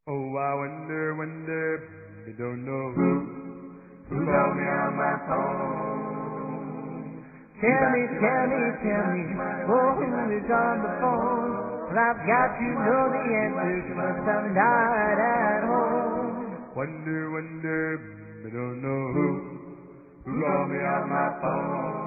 Oh, I wonder, you don't know who called me on my phone. Tell me, oh, who is on the phone? Well, I've got to know the answer, 'cause I'm not at home. Wonder, you don't know who called me on my phone.